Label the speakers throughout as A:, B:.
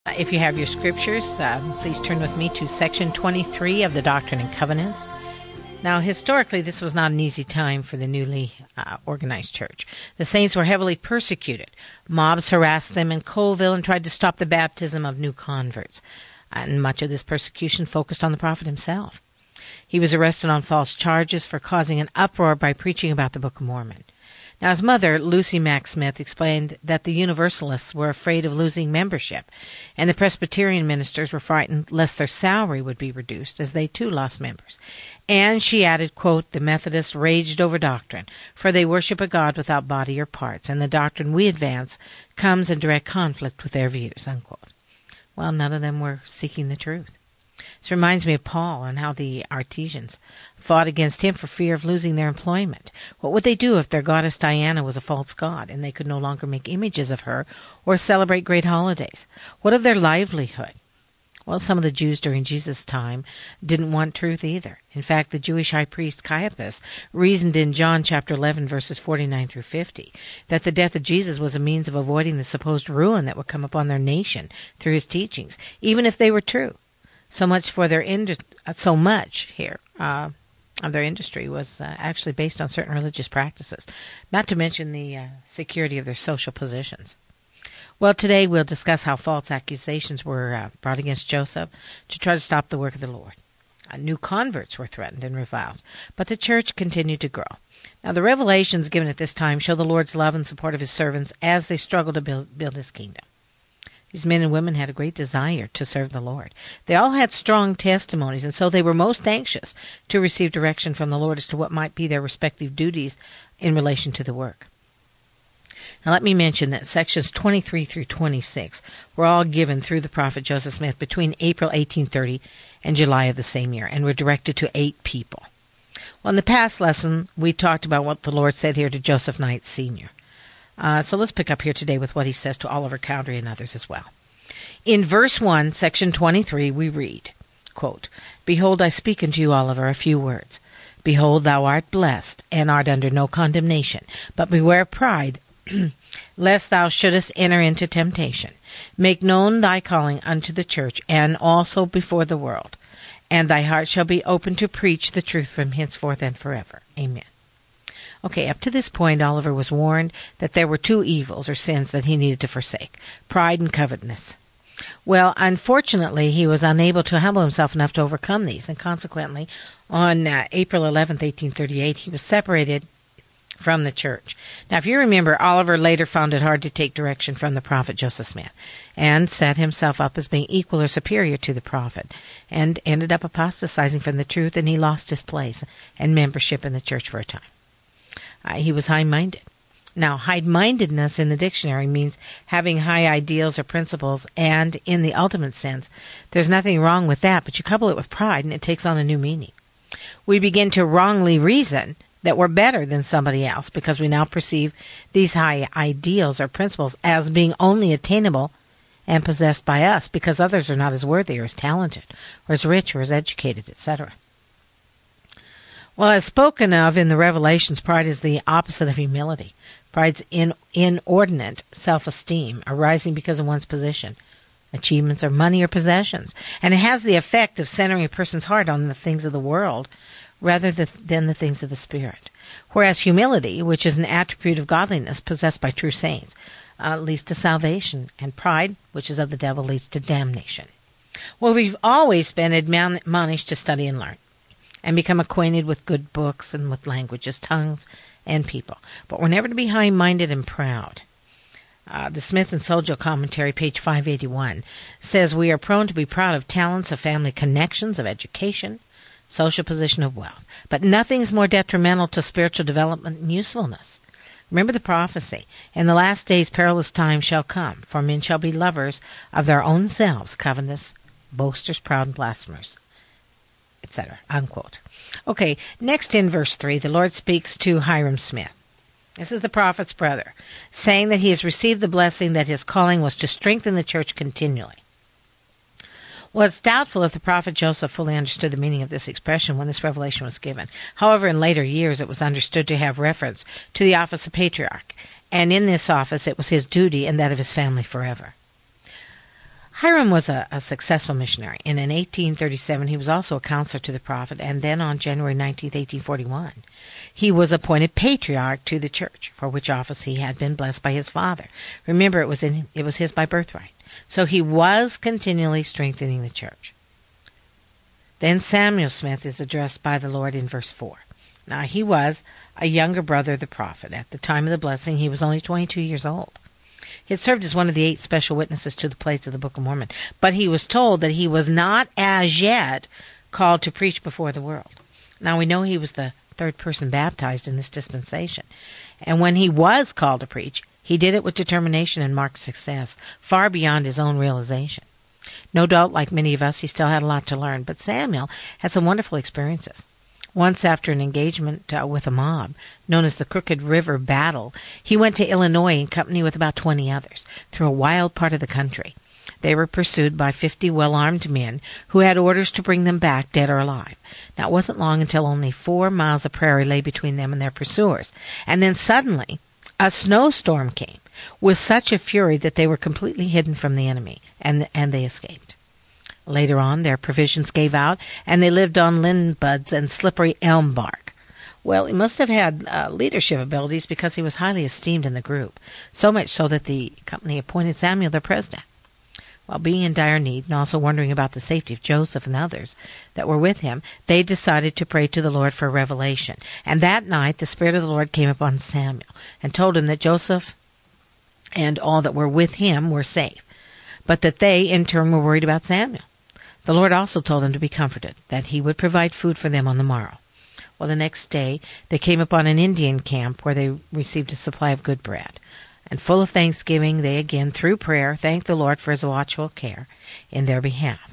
A: If you have your scriptures, please turn with me to section 23 of the Doctrine and Covenants. Now, historically, this was not an easy time for the newly organized church. The saints were heavily persecuted. Mobs harassed them in Colville and tried to stop the baptism of new converts. And much of this persecution focused on the prophet himself. He was arrested on false charges for causing an uproar by preaching about the Book of Mormon. Now, his mother, Lucy Mack Smith, explained that the Universalists were afraid of losing membership, and the Presbyterian ministers were frightened lest their salary would be reduced, as they too lost members. And she added, quote, "The Methodists raged over doctrine, for they worship a God without body or parts, and the doctrine we advance comes in direct conflict with their views," unquote. Well, none of them were seeking the truth. This reminds me of Paul and how the artisans fought against him for fear of losing their employment. What would they do if their goddess Diana was a false god and they could no longer make images of her or celebrate great holidays? What of their livelihood? Well, some of the Jews during Jesus' time didn't want truth either. In fact, the Jewish high priest Caiaphas reasoned in John chapter 11, verses 49 through 50, that the death of Jesus was a means of avoiding the supposed ruin that would come upon their nation through his teachings, even if they were true. So much of their industry was actually based on certain religious practices, not to mention the security of their social positions. Well, today we'll discuss how false accusations were brought against Joseph to try to stop the work of the Lord. New converts were threatened and reviled, but the church continued to grow. Now, the revelations given at this time show the Lord's love and support of his servants as they struggle to build his kingdom. These men and women had a great desire to serve the Lord. They all had strong testimonies, and so they were most anxious to receive direction from the Lord as to what might be their respective duties in relation to the work. Now, let me mention that sections 23 through 26 were all given through the prophet Joseph Smith between April 1830 and July of the same year, and were directed to 8 people. Well, in the past lesson, we talked about what the Lord said here to Joseph Knight Sr., so let's pick up here today with what he says to Oliver Cowdery and others as well. In verse 1, section 23, we read, quote, "Behold, I speak unto you, Oliver, a few words. Behold, thou art blessed, and art under no condemnation. But beware of pride, lest thou shouldest enter into temptation. Make known thy calling unto the church, and also before the world. And thy heart shall be open to preach the truth from henceforth and forever. Amen." Okay, up to this point, Oliver was warned that there were 2 evils or sins that he needed to forsake: pride and covetousness. Well, unfortunately, he was unable to humble himself enough to overcome these, and consequently, on April 11th, 1838, he was separated from the church. Now, if you remember, Oliver later found it hard to take direction from the prophet Joseph Smith, and set himself up as being equal or superior to the prophet, and ended up apostatizing from the truth, and he lost his place and membership in the church for a time. He was high-minded. Now, high-mindedness in the dictionary means having high ideals or principles, and in the ultimate sense, there's nothing wrong with that, but you couple it with pride and it takes on a new meaning. We begin to wrongly reason that we're better than somebody else because we now perceive these high ideals or principles as being only attainable and possessed by us because others are not as worthy or as talented or as rich or as educated, etc. Well, as spoken of in the Revelations, pride is the opposite of humility. Pride's inordinate self-esteem arising because of one's position, achievements, or money or possessions. And it has the effect of centering a person's heart on the things of the world rather than the things of the Spirit. Whereas humility, which is an attribute of godliness possessed by true saints, leads to salvation, and pride, which is of the devil, leads to damnation. Well, we've always been admonished to study and learn, and become acquainted with good books and with languages, tongues, and people. But we're never to be high-minded and proud. The Smith and Soljo commentary, page 581, says we are prone to be proud of talents, of family connections, of education, social position, of wealth. But nothing's more detrimental to spiritual development and usefulness. Remember the prophecy. In the last days perilous times shall come, for men shall be lovers of their own selves, covetous, boasters, proud, and blasphemers, etc., unquote. Okay, next in verse 3, the Lord speaks to Hyrum Smith. This is the prophet's brother, saying that he has received the blessing that his calling was to strengthen the church continually. Well, it's doubtful if the prophet Joseph fully understood the meaning of this expression when this revelation was given. However, in later years it was understood to have reference to the office of patriarch, and in this office it was his duty and that of his family forever. Hiram was a successful missionary, and in 1837 he was also a counselor to the prophet, and then on January 19, 1841, he was appointed patriarch to the church, for which office he had been blessed by his father. Remember, it was his by birthright. So he was continually strengthening the church. Then Samuel Smith is addressed by the Lord in verse 4. Now he was a younger brother of the prophet. At the time of the blessing, he was only 22 years old. He had served as one of the 8 special witnesses to the plates of the Book of Mormon, but he was told that he was not as yet called to preach before the world. Now we know he was the 3rd person baptized in this dispensation, and when he was called to preach, he did it with determination and marked success, far beyond his own realization. No doubt, like many of us, he still had a lot to learn, but Samuel had some wonderful experiences. Once, after an engagement with a mob, known as the Crooked River Battle, he went to Illinois in company with about 20 others, through a wild part of the country. They were pursued by 50 well-armed men who had orders to bring them back dead or alive. Now, it wasn't long until only 4 miles of prairie lay between them and their pursuers, and then suddenly a snowstorm came with such a fury that they were completely hidden from the enemy, and they escaped. Later on, their provisions gave out, and they lived on linden buds and slippery elm bark. Well, he must have had leadership abilities because he was highly esteemed in the group, so much so that the company appointed Samuel their president. While being in dire need and also wondering about the safety of Joseph and others that were with him, they decided to pray to the Lord for revelation. And that night the Spirit of the Lord came upon Samuel and told him that Joseph and all that were with him were safe, but that they, in turn, were worried about Samuel. The Lord also told them to be comforted, that he would provide food for them on the morrow. Well, the next day they came upon an Indian camp where they received a supply of good bread. And full of thanksgiving, they again, through prayer, thanked the Lord for his watchful care in their behalf.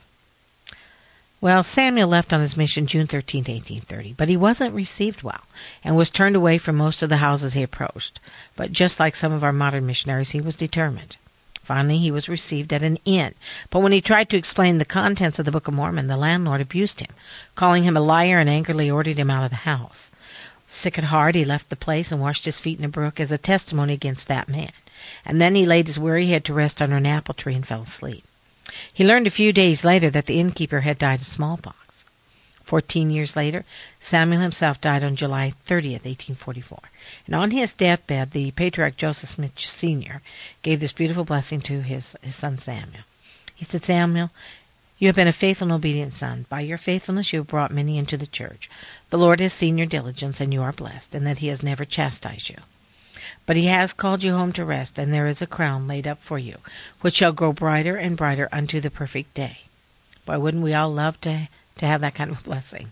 A: Well, Samuel left on his mission June 13, 1830, but he wasn't received well and was turned away from most of the houses he approached. But just like some of our modern missionaries, he was determined. Finally, he was received at an inn, but when he tried to explain the contents of the Book of Mormon, the landlord abused him, calling him a liar and angrily ordered him out of the house. Sick at heart, he left the place and washed his feet in a brook as a testimony against that man. And then he laid his weary head to rest under an apple tree and fell asleep. He learned a few days later that the innkeeper had died of smallpox. 14 years later, Samuel himself died on July 30th, 1844. And on his deathbed, the patriarch Joseph Smith Sr. gave this beautiful blessing to his son Samuel. He said, "Samuel, you have been a faithful and obedient son. By your faithfulness you have brought many into the church. The Lord has seen your diligence, and you are blessed, and that he has never chastised you. But he has called you home to rest, and there is a crown laid up for you, which shall grow brighter and brighter unto the perfect day." Boy, wouldn't we all love to have that kind of blessing?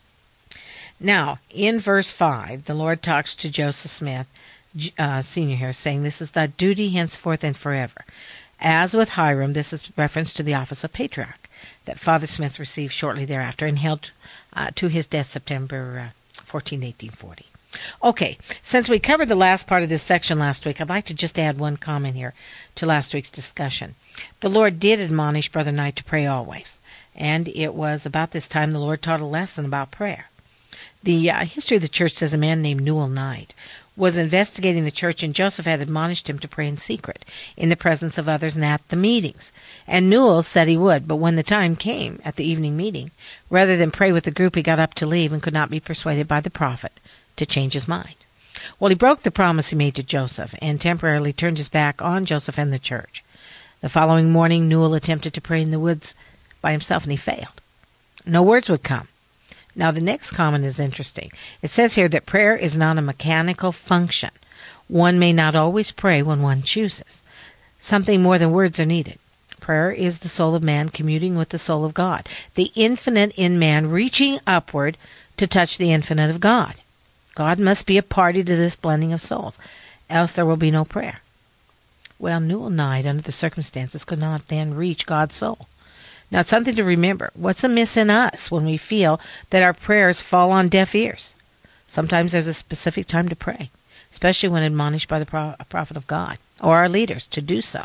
A: Now, in verse 5, the Lord talks to Joseph Smith, Sr. here, saying, "This is thy duty henceforth and forever." As with Hiram, this is reference to the office of patriarch that Father Smith received shortly thereafter and held to his death September 14, 1840. Okay, since we covered the last part of this section last week, I'd like to just add one comment here to last week's discussion. The Lord did admonish Brother Knight to pray always, and it was about this time the Lord taught a lesson about prayer. The history of the church says a man named Newell Knight was investigating the church, and Joseph had admonished him to pray in secret, in the presence of others and at the meetings. And Newell said he would, but when the time came, at the evening meeting, rather than pray with the group, he got up to leave and could not be persuaded by the prophet to change his mind. Well, he broke the promise he made to Joseph and temporarily turned his back on Joseph and the church. The following morning, Newell attempted to pray in the woods by himself, and he failed. No words would come. Now, the next comment is interesting. It says here that prayer is not a mechanical function. One may not always pray when one chooses. Something more than words are needed. Prayer is the soul of man communing with the soul of God, the infinite in man reaching upward to touch the infinite of God. God must be a party to this blending of souls, else there will be no prayer. Well, Newell Knight, under the circumstances, could not then reach God's soul. Now, it's something to remember. What's amiss in us when we feel that our prayers fall on deaf ears? Sometimes there's a specific time to pray, especially when admonished by the prophet of God or our leaders to do so.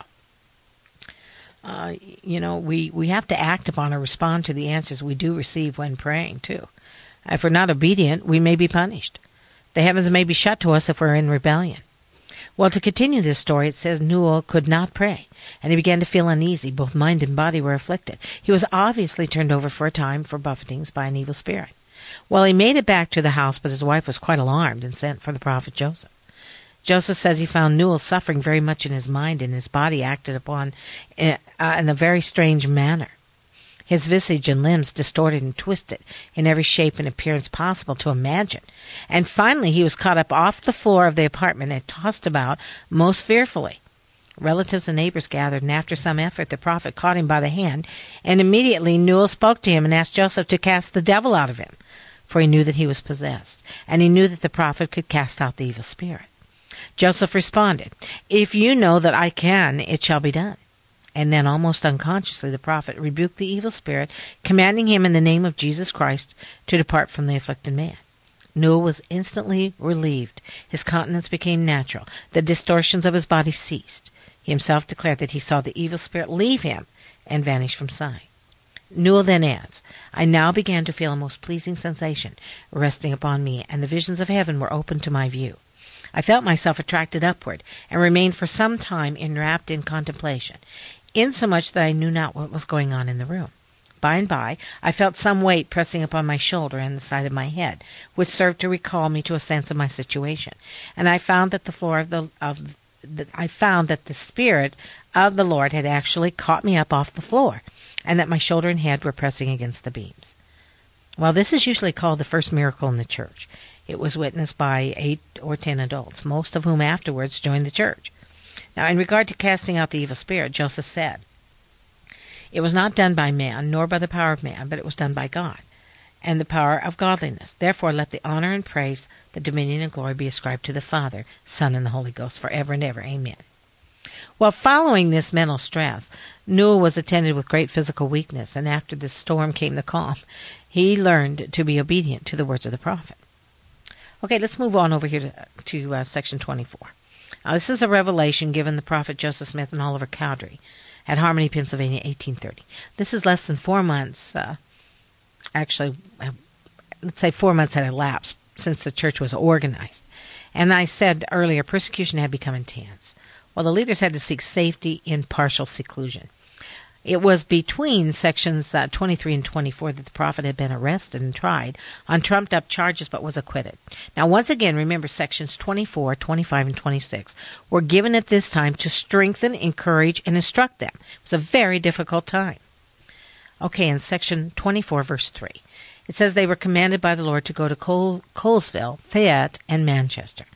A: We have to act upon or respond to the answers we do receive when praying, too. If we're not obedient, we may be punished. The heavens may be shut to us if we're in rebellion. Well, to continue this story, it says Newell could not pray, and he began to feel uneasy. Both mind and body were afflicted. He was obviously turned over for a time for buffetings by an evil spirit. Well, he made it back to the house, but his wife was quite alarmed and sent for the prophet Joseph. Joseph says he found Newell suffering very much in his mind, and his body acted upon in a very strange manner. His visage and limbs distorted and twisted in every shape and appearance possible to imagine. And finally he was caught up off the floor of the apartment and tossed about most fearfully. Relatives and neighbors gathered, and after some effort the prophet caught him by the hand, and immediately Newell spoke to him and asked Joseph to cast the devil out of him, for he knew that he was possessed, and he knew that the prophet could cast out the evil spirit. Joseph responded, "If you know that I can, it shall be done." And then, almost unconsciously, the prophet rebuked the evil spirit, commanding him in the name of Jesus Christ to depart from the afflicted man. Newell was instantly relieved. His countenance became natural. The distortions of his body ceased. He himself declared that he saw the evil spirit leave him and vanish from sight. Newell then adds, "I now began to feel a most pleasing sensation resting upon me, and the visions of heaven were opened to my view. I felt myself attracted upward, and remained for some time enwrapped in contemplation, insomuch that I knew not what was going on in the room. By and by I felt some weight pressing upon my shoulder and the side of my head, which served to recall me to a sense of my situation, and I found that the Spirit of the Lord had actually caught me up off the floor, and that my shoulder and head were pressing against the beams." Well, this is usually called the first miracle in the church. It was witnessed by 8 or 10 adults, most of whom afterwards joined the church. Now, in regard to casting out the evil spirit, Joseph said, "It was not done by man, nor by the power of man, but it was done by God, and the power of godliness. Therefore let the honor and praise, the dominion and glory be ascribed to the Father, Son, and the Holy Ghost, forever and ever. Amen." Well, following this mental stress, Newell was attended with great physical weakness, and after the storm came the calm. He learned to be obedient to the words of the prophet. Okay, let's move on over here to section 24. Now, this is a revelation given the prophet Joseph Smith and Oliver Cowdery at Harmony, Pennsylvania, 1830. This is less than 4 months, let's say 4 months had elapsed since the church was organized. And I said earlier, persecution had become intense. Well, the leaders had to seek safety in partial seclusion. It was between sections 23 and 24 that the prophet had been arrested and tried on trumped-up charges but was acquitted. Now, once again, remember sections 24, 25, and 26 were given at this time to strengthen, encourage, and instruct them. It was a very difficult time. Okay, in section 24, verse 3, it says they were commanded by the Lord to go to Colesville, Fayette, and Manchester.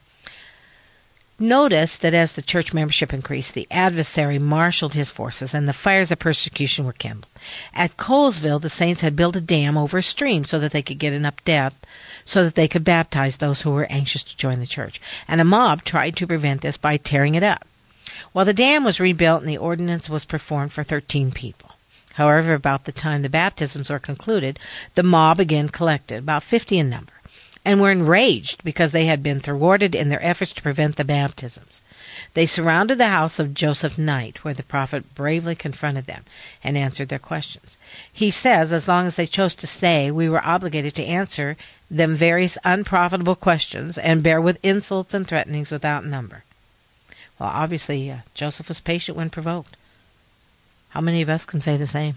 A: Notice that as the church membership increased, the adversary marshaled his forces, and the fires of persecution were kindled. At Colesville, the saints had built a dam over a stream so that they could get enough depth so that they could baptize those who were anxious to join the church. And a mob tried to prevent this by tearing it up. Well, the dam was rebuilt, and the ordinance was performed for 13 people. However, about the time the baptisms were concluded, the mob again collected, about 50 in number, and were enraged because they had been thwarted in their efforts to prevent the baptisms. They surrounded the house of Joseph Knight, where the prophet bravely confronted them and answered their questions. He says as long as they chose to stay, we were obligated to answer them various unprofitable questions and bear with insults and threatenings without number. Well, obviously, Joseph was patient when provoked. How many of us can say the same?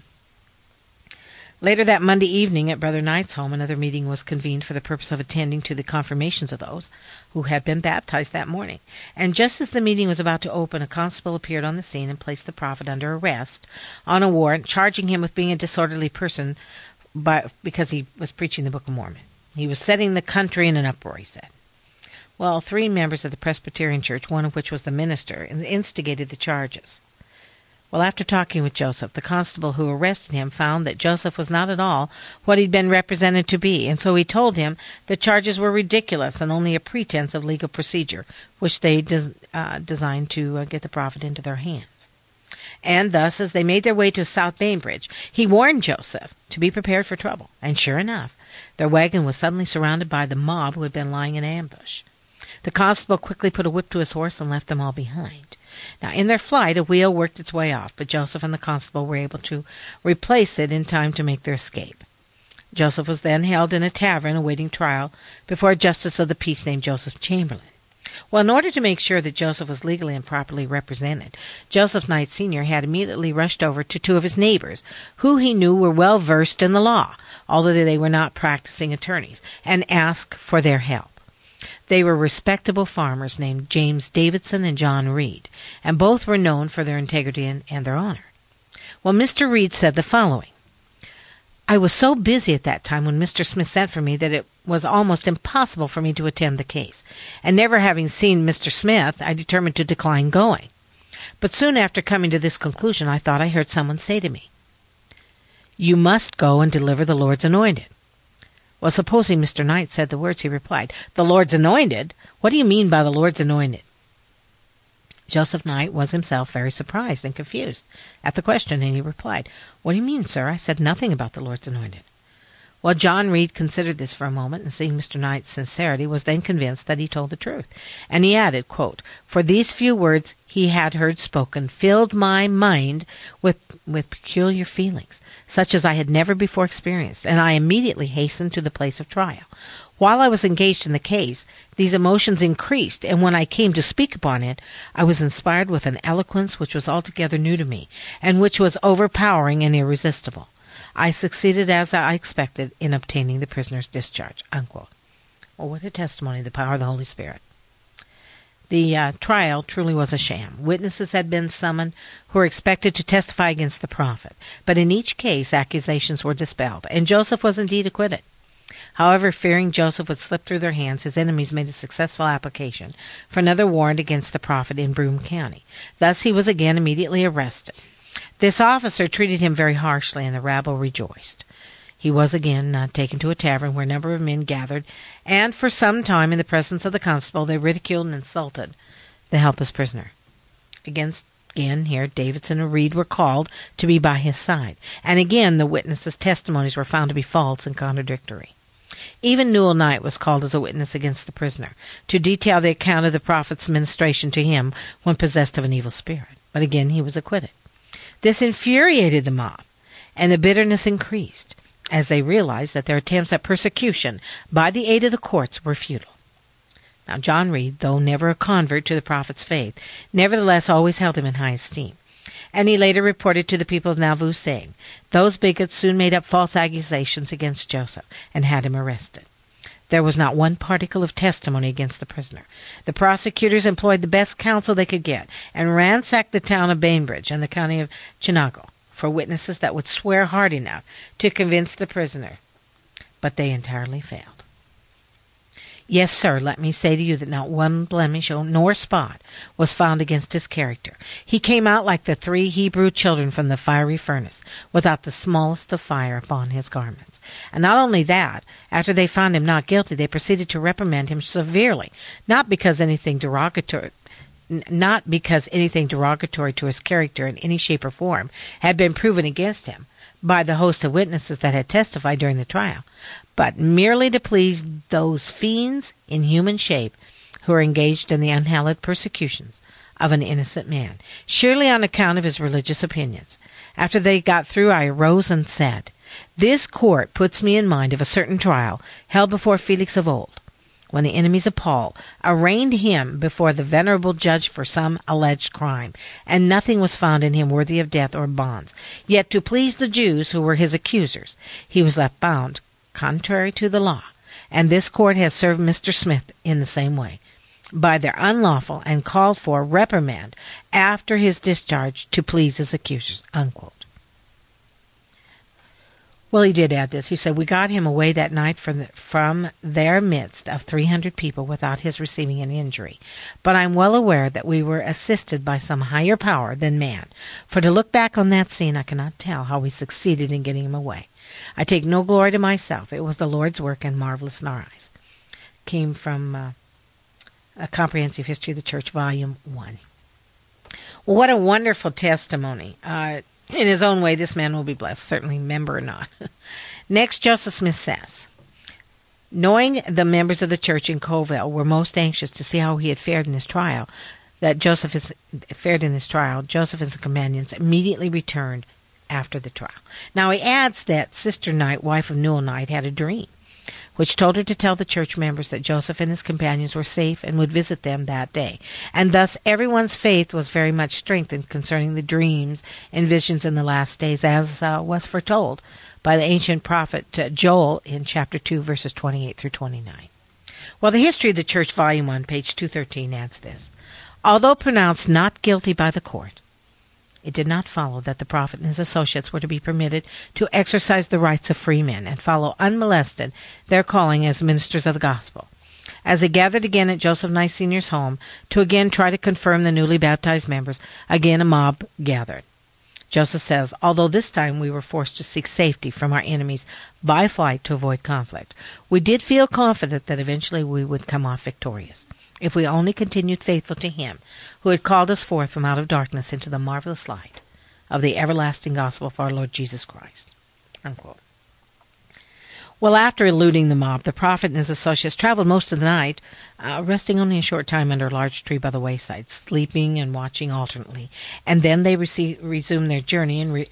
A: Later that Monday evening at Brother Knight's home, another meeting was convened for the purpose of attending to the confirmations of those who had been baptized that morning. And just as the meeting was about to open, a constable appeared on the scene and placed the prophet under arrest on a warrant, charging him with being a disorderly person because he was preaching the Book of Mormon. He was setting the country in an uproar, he said. Well, 3 members of the Presbyterian Church, one of which was the minister, instigated the charges. Well, after talking with Joseph, the constable who arrested him found that Joseph was not at all what he'd been represented to be, and so he told him the charges were ridiculous and only a pretense of legal procedure, which they designed to get the prophet into their hands. And thus, as they made their way to South Bainbridge, he warned Joseph to be prepared for trouble. And sure enough, their wagon was suddenly surrounded by the mob who had been lying in ambush. The constable quickly put a whip to his horse and left them all behind. Now, in their flight, a wheel worked its way off, but Joseph and the constable were able to replace it in time to make their escape. Joseph was then held in a tavern awaiting trial before a justice of the peace named Joseph Chamberlain. Well, in order to make sure that Joseph was legally and properly represented, Joseph Knight Sr. had immediately rushed over to two of his neighbors, who he knew were well versed in the law, although they were not practicing attorneys, and asked for their help. They were respectable farmers named James Davidson and John Reed, and both were known for their integrity and their honor. Well, Mr. Reed said the following: I was so busy at that time when Mr. Smith sent for me that it was almost impossible for me to attend the case, and never having seen Mr. Smith, I determined to decline going. But soon after coming to this conclusion, I thought I heard someone say to me, "You must go and deliver the Lord's anointed." Well, supposing Mr. Knight said the words, he replied, "The Lord's anointed? What do you mean by the Lord's anointed?" Joseph Knight was himself very surprised and confused at the question, and he replied, "What do you mean, sir? I said nothing about the Lord's anointed." Well, John Reed considered this for a moment, and seeing Mr. Knight's sincerity, was then convinced that he told the truth. And he added, quote, "For these few words he had heard spoken filled my mind with peculiar feelings, such as I had never before experienced, and I immediately hastened to the place of trial. While I was engaged in the case, these emotions increased, and when I came to speak upon it, I was inspired with an eloquence which was altogether new to me, and which was overpowering and irresistible. I succeeded, as I expected, in obtaining the prisoner's discharge." Unquote. Well, what a testimony of the power of the Holy Spirit. The trial truly was a sham. Witnesses had been summoned who were expected to testify against the prophet, but in each case accusations were dispelled, and Joseph was indeed acquitted. However, fearing Joseph would slip through their hands, his enemies made a successful application for another warrant against the prophet in Broome County. Thus he was again immediately arrested. This officer treated him very harshly, and the rabble rejoiced. He was again taken to a tavern where a number of men gathered, and for some time in the presence of the constable they ridiculed and insulted the helpless prisoner. Again here, Davidson and Reed were called to be by his side, and again the witnesses' testimonies were found to be false and contradictory. Even Newell Knight was called as a witness against the prisoner, to detail the account of the prophet's ministration to him when possessed of an evil spirit. But again he was acquitted. This infuriated the mob, and the bitterness increased, as they realized that their attempts at persecution by the aid of the courts were futile. Now John Reed, though never a convert to the prophet's faith, nevertheless always held him in high esteem. And he later reported to the people of Nauvoo, saying, "Those bigots soon made up false accusations against Joseph and had him arrested. There was not one particle of testimony against the prisoner. The prosecutors employed the best counsel they could get and ransacked the town of Bainbridge and the county of Chenango for witnesses that would swear hard enough to convince the prisoner, but they entirely failed. Yes, sir, let me say to you that not one blemish nor spot was found against his character. He came out like the 3 Hebrew children from the fiery furnace, without the smallest of fire upon his garments. And not only that, after they found him not guilty, they proceeded to reprimand him severely, not because anything derogatory to his character in any shape or form had been proven against him by the host of witnesses that had testified during the trial, but merely to please those fiends in human shape who are engaged in the unhallowed persecutions of an innocent man, surely on account of his religious opinions. After they got through, I arose and said, "This court puts me in mind of a certain trial held before Felix of old, when the enemies of Paul arraigned him before the venerable judge for some alleged crime, and nothing was found in him worthy of death or bonds. Yet to please the Jews who were his accusers, he was left bound contrary to the law, and this court has served Mr. Smith in the same way, by their unlawful and called for reprimand after his discharge to please his accusers." Unquote. Well, he did add this. He said, "We got him away that night from their midst of 300 people without his receiving an injury. But I'm well aware that we were assisted by some higher power than man, for to look back on that scene, I cannot tell how we succeeded in getting him away. I take no glory to myself. It was the Lord's work and marvelous in our eyes." Came from A Comprehensive History of the Church, Volume 1. Well, what a wonderful testimony. In his own way, this man will be blessed, certainly member or not. Next, Joseph Smith says, knowing the members of the church in Colville were most anxious to see how he had fared in this trial, Joseph and his companions immediately returned after the trial. Now he adds that Sister Knight, wife of Newell Knight, had a dream which told her to tell the church members that Joseph and his companions were safe and would visit them that day. And thus everyone's faith was very much strengthened concerning the dreams and visions in the last days, as was foretold by the ancient prophet Joel in chapter 2, verses 28 through 29. Well, the History of the Church, Volume 1, page 213, adds this. Although pronounced not guilty by the court, it did not follow that the prophet and his associates were to be permitted to exercise the rights of free men and follow unmolested their calling as ministers of the gospel. As they gathered again at Joseph Nye Sr.'s home to again try to confirm the newly baptized members, again a mob gathered. Joseph says, although this time we were forced to seek safety from our enemies by flight to avoid conflict, we did feel confident that eventually we would come off victorious, if we only continued faithful to Him who had called us forth from out of darkness into the marvelous light of the everlasting gospel of our Lord Jesus Christ. Unquote. Well, after eluding the mob, the prophet and his associates traveled most of the night, resting only a short time under a large tree by the wayside, sleeping and watching alternately. And then they resumed their journey and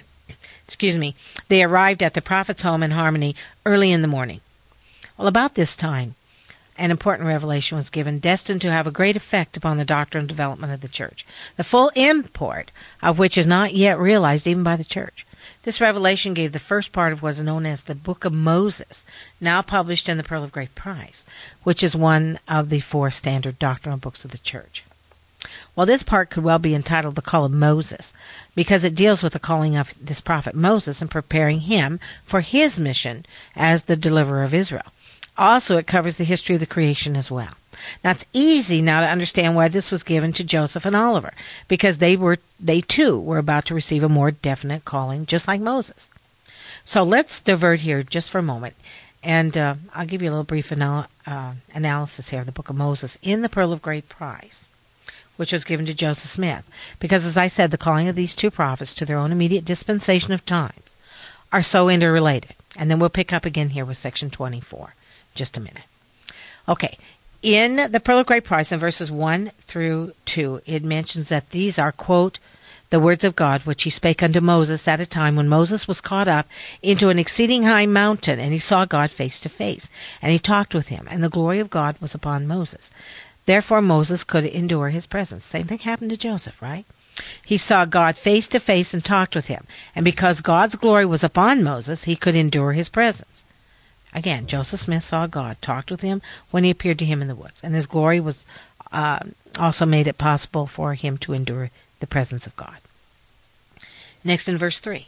A: they arrived at the prophet's home in Harmony early in the morning. Well, about this time, an important revelation was given, destined to have a great effect upon the doctrinal development of the church, the full import of which is not yet realized even by the church. This revelation gave the first part of what is known as the Book of Moses, now published in the Pearl of Great Price, which is one of the 4 standard doctrinal books of the church. Well, this part could well be entitled The Call of Moses, because it deals with the calling of this prophet Moses and preparing him for his mission as the deliverer of Israel. Also, it covers the history of the creation as well. Now, it's easy now to understand why this was given to Joseph and Oliver, because they too were about to receive a more definite calling, just like Moses. So let's divert here just for a moment, and I'll give you a little brief analysis here of the Book of Moses in the Pearl of Great Price, which was given to Joseph Smith, because, as I said, the calling of these 2 prophets to their own immediate dispensation of times are so interrelated. And then we'll pick up again here with section 24. Just a minute. Okay. In the Pearl of Great Price, in verses 1 through 2, it mentions that these are, quote, the words of God which he spake unto Moses at a time when Moses was caught up into an exceeding high mountain, and he saw God face to face, and he talked with him, and the glory of God was upon Moses. Therefore Moses could endure his presence. Same thing happened to Joseph, right? He saw God face to face and talked with him, and because God's glory was upon Moses, he could endure his presence. Again, Joseph Smith saw God, talked with him when he appeared to him in the woods, and his glory was also made it possible for him to endure the presence of God. Next, in verse 3,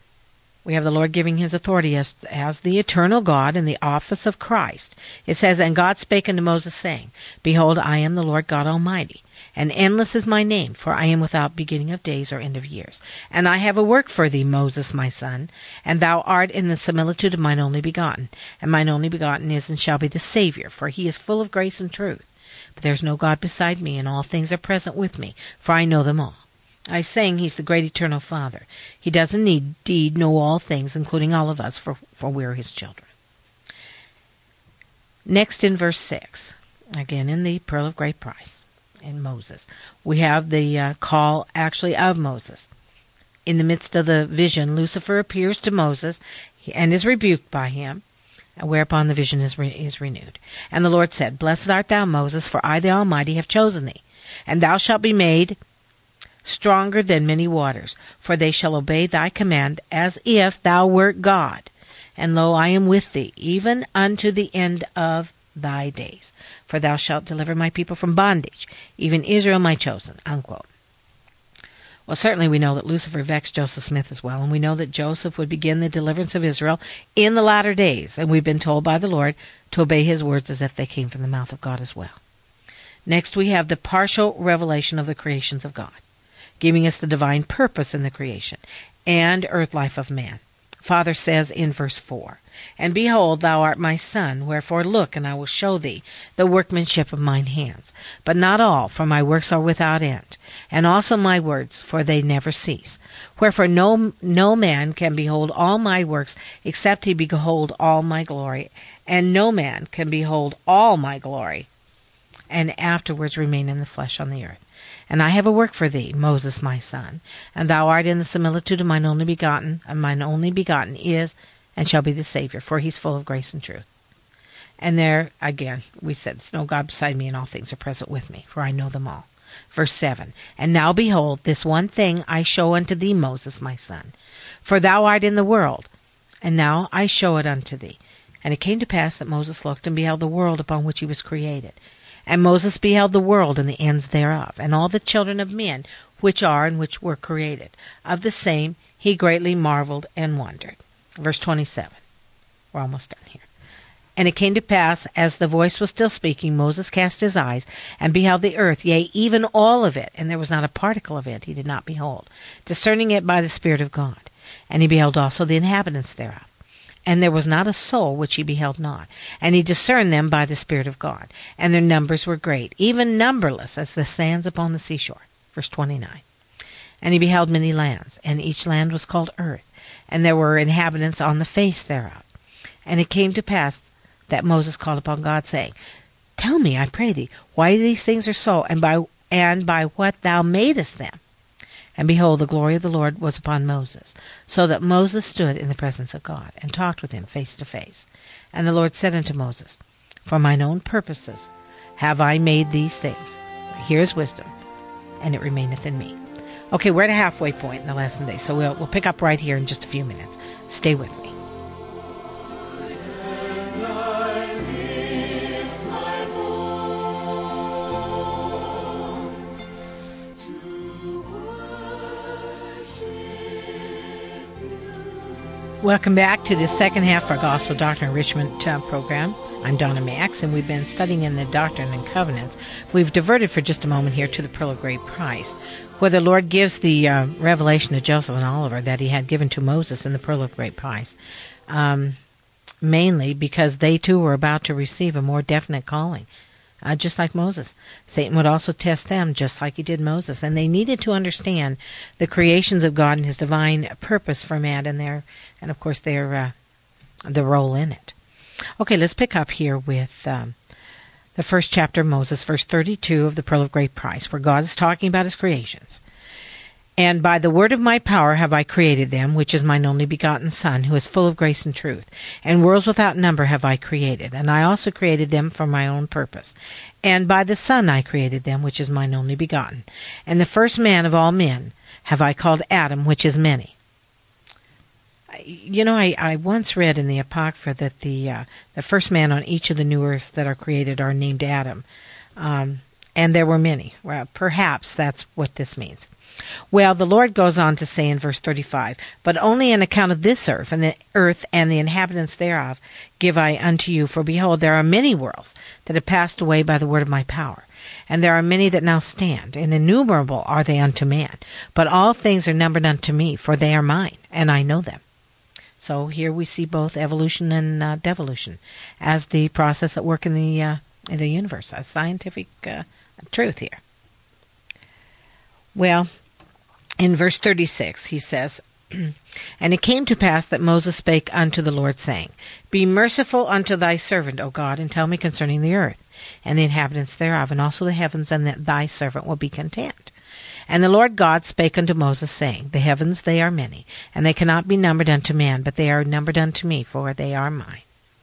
A: we have the Lord giving his authority as the eternal God in the office of Christ. It says, And God spake unto Moses, saying, Behold, I am the Lord God Almighty, and endless is my name, for I am without beginning of days or end of years. And I have a work for thee, Moses, my son, and thou art in the similitude of mine only begotten. And mine only begotten is and shall be the Savior, for he is full of grace and truth. But there is no God beside me, and all things are present with me, for I know them all. I sang he's the great eternal Father. He does indeed know all things, including all of us, for we are his children. Next, in verse 6, again in the Pearl of Great Price, in Moses, we have the call actually of Moses. In the midst of the vision, Lucifer appears to Moses and is rebuked by him, whereupon the vision is renewed. And the Lord said, Blessed art thou, Moses, for I, the Almighty, have chosen thee, and thou shalt be made stronger than many waters, for they shall obey thy command as if thou wert God. And lo, I am with thee, even unto the end of thy days. For thou shalt deliver my people from bondage, even Israel my chosen. Unquote. Well, certainly we know that Lucifer vexed Joseph Smith as well, and we know that Joseph would begin the deliverance of Israel in the latter days, and we've been told by the Lord to obey his words as if they came from the mouth of God as well. Next, we have the partial revelation of the creations of God, giving us the divine purpose in the creation and earth life of man. Father says in verse 4, And behold, thou art my son, wherefore look, and I will show thee the workmanship of mine hands. But not all, for my works are without end, and also my words, for they never cease. Wherefore no man can behold all my works, except he behold all my glory, and no man can behold all my glory, and afterwards remain in the flesh on the earth. And I have a work for thee, Moses my son, and thou art in the similitude of mine only begotten, and mine only begotten is and shall be the Savior, for he's full of grace and truth. And there, again, we said, there's no God beside me, and all things are present with me, for I know them all. Verse 7, And now behold, this one thing I show unto thee, Moses, my son. For thou art in the world, and now I show it unto thee. And it came to pass that Moses looked and beheld the world upon which he was created. And Moses beheld the world and the ends thereof, and all the children of men which are and which were created. Of the same he greatly marveled and wondered. Verse 27. We're almost done here. And it came to pass, as the voice was still speaking, Moses cast his eyes, and beheld the earth, yea, even all of it, and there was not a particle of it he did not behold, discerning it by the Spirit of God. And he beheld also the inhabitants thereof. And there was not a soul which he beheld not. And he discerned them by the Spirit of God. And their numbers were great, even numberless as the sands upon the seashore. Verse 29. And he beheld many lands, and each land was called earth, and there were inhabitants on the face thereof. And it came to pass that Moses called upon God, saying, Tell me, I pray thee, why these things are so, and by what thou madest them. And behold, the glory of the Lord was upon Moses, so that Moses stood in the presence of God, and talked with him face to face. And the Lord said unto Moses, For mine own purposes have I made these things. Here is wisdom, and it remaineth in me. Okay, we're at a halfway point in the lesson day, so we'll pick up right here in just a few minutes. Stay with me. Welcome back to the second half of our Gospel Doctrine Enrichment program. I'm Donna Max, and we've been studying in the Doctrine and Covenants. We've diverted for just a moment here to the Pearl of Great Price, where the Lord gives the revelation to Joseph and Oliver that he had given to Moses in the Pearl of Great Price, mainly because they too were about to receive a more definite calling. Just like Moses. Satan would also test them just like he did Moses. And they needed to understand the creations of God and his divine purpose for man and of course their the role in it. Okay, let's pick up here with the first chapter of Moses, verse 32 of the Pearl of Great Price, where God is talking about his creations. And by the word of my power have I created them, which is mine only begotten Son, who is full of grace and truth. And worlds without number have I created, and I also created them for my own purpose. And by the Son I created them, which is mine only begotten. And the first man of all men have I called Adam, which is many. You know, I once read in the Apocrypha that the first man on each of the new earths that are created are named Adam. And there were many. Well, perhaps that's what this means. Well, the Lord goes on to say in verse 35, But only on account of this earth and the inhabitants thereof give I unto you. For behold, there are many worlds that have passed away by the word of my power. And there are many that now stand, and innumerable are they unto man. But all things are numbered unto me, for they are mine, and I know them. So here we see both evolution and devolution as the process at work in the universe, a scientific truth here. Well, in verse 36, he says, And it came to pass that Moses spake unto the Lord, saying, Be merciful unto thy servant, O God, and tell me concerning the earth, and the inhabitants thereof, and also the heavens, and that thy servant will be content. And the Lord God spake unto Moses, saying, The heavens, they are many, and they cannot be numbered unto man, but they are numbered unto me, for they are mine.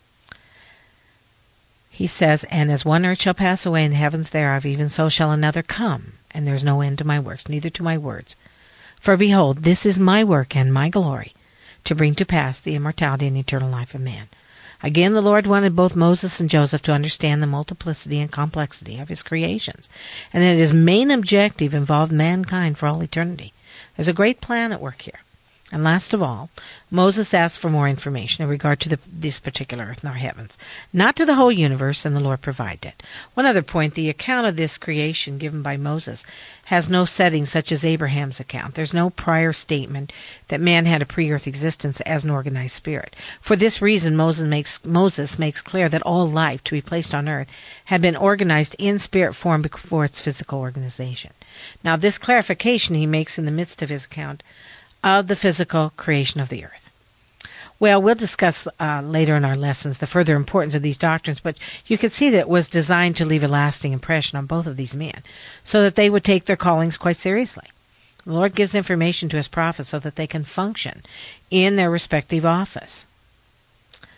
A: He says, And as one earth shall pass away, and the heavens thereof, even so shall another come, and there is no end to my works, neither to my words. For behold, this is my work and my glory, to bring to pass the immortality and eternal life of man. Again, the Lord wanted both Moses and Joseph to understand the multiplicity and complexity of his creations, and that his main objective involved mankind for all eternity. There's a great plan at work here. And last of all, Moses asked for more information in regard to this particular earth and our heavens, not to the whole universe, and the Lord provided it. One other point, the account of this creation given by Moses has no setting such as Abraham's account. There's no prior statement that man had a pre-earth existence as an organized spirit. For this reason, Moses makes clear that all life to be placed on earth had been organized in spirit form before its physical organization. Now, this clarification he makes in the midst of his account of the physical creation of the earth. Well, we'll discuss later in our lessons the further importance of these doctrines, but you can see that it was designed to leave a lasting impression on both of these men, so that they would take their callings quite seriously. The Lord gives information to his prophets so that they can function in their respective office.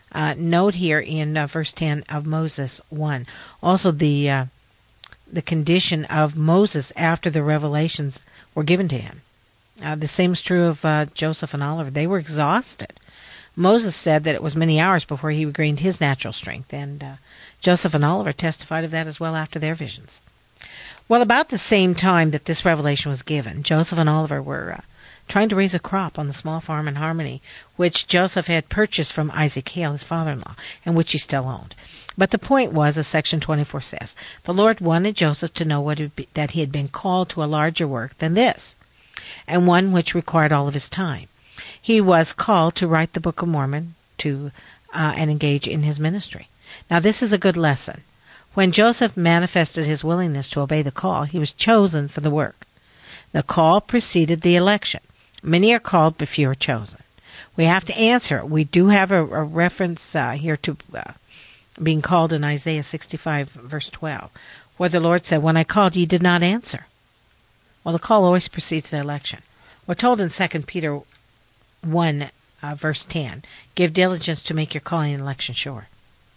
A: Note here in verse 10 of Moses 1. Also the condition of Moses after the revelations were given to him. The same is true of Joseph and Oliver. They were exhausted. Moses said that it was many hours before he regained his natural strength, and Joseph and Oliver testified of that as well after their visions. Well, about the same time that this revelation was given, Joseph and Oliver were trying to raise a crop on the small farm in Harmony, which Joseph had purchased from Isaac Hale, his father-in-law, and which he still owned. But the point was, as section 24 says, the Lord wanted Joseph to know that he had been called to a larger work than this, and one which required all of his time. He was called to write the Book of Mormon and engage in his ministry. Now, this is a good lesson. When Joseph manifested his willingness to obey the call, he was chosen for the work. The call preceded the election. Many are called, but few are chosen. We have to answer it. We do have a reference here to being called in Isaiah 65, verse 12, where the Lord said, "When I called, ye did not answer." Well, the call always precedes the election. We're told in 2 Peter 1, verse 10, "Give diligence to make your calling and election sure."